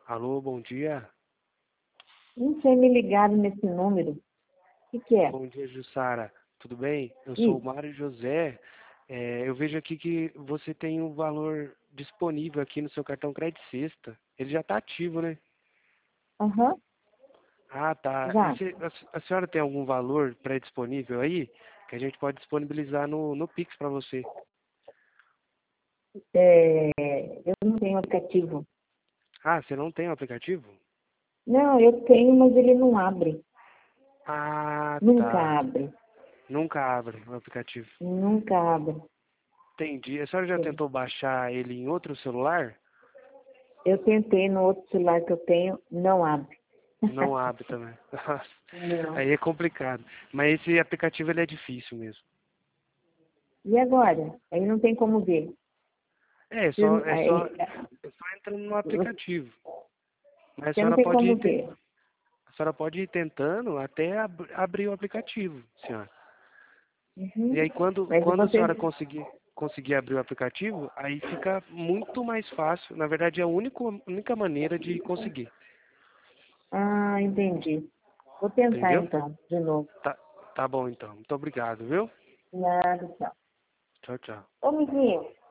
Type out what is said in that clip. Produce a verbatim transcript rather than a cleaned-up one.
Alô, bom dia. Não sei me ligado nesse número. O que, que é? Bom dia, Jussara. Tudo bem? Eu sou o Isso. Mário José. É, eu vejo aqui que você tem um valor disponível aqui no seu cartão Crédito Sexta. Ele já está ativo, né? Aham, Ah, tá. E já. se- a, se- a senhora tem algum valor pré-disponível aí que a gente pode disponibilizar no, no Pix para você? É, eu não tenho aplicativo. Ah, você não tem o aplicativo? Não, eu tenho, mas ele não abre. Ah, Nunca tá. abre. Nunca abre o aplicativo. Nunca abre. Entendi. A senhora já É. tentou baixar ele em outro celular? Eu tentei no outro celular que eu tenho, não abre. Não abre também. Nossa, Não. aí é complicado. Mas esse aplicativo ele é difícil mesmo. E agora? Aí não tem como ver. É, é só, Você, é só, aí, é só entrando no você aplicativo. Mas a você não senhora tem pode ir, como te- ver. a senhora pode ir tentando até ab- abrir o aplicativo, senhora. E Uhum. aí quando, Mas quando a você. senhora conseguir, conseguir abrir o aplicativo, aí fica muito mais fácil. Na verdade, é a única, única maneira de conseguir. Ah, entendi. Vou tentar Entendeu? então, de novo. Tá, tá bom então. Muito obrigado, viu? Nada, tchau. Tchau, tchau. Ô, amiguinho.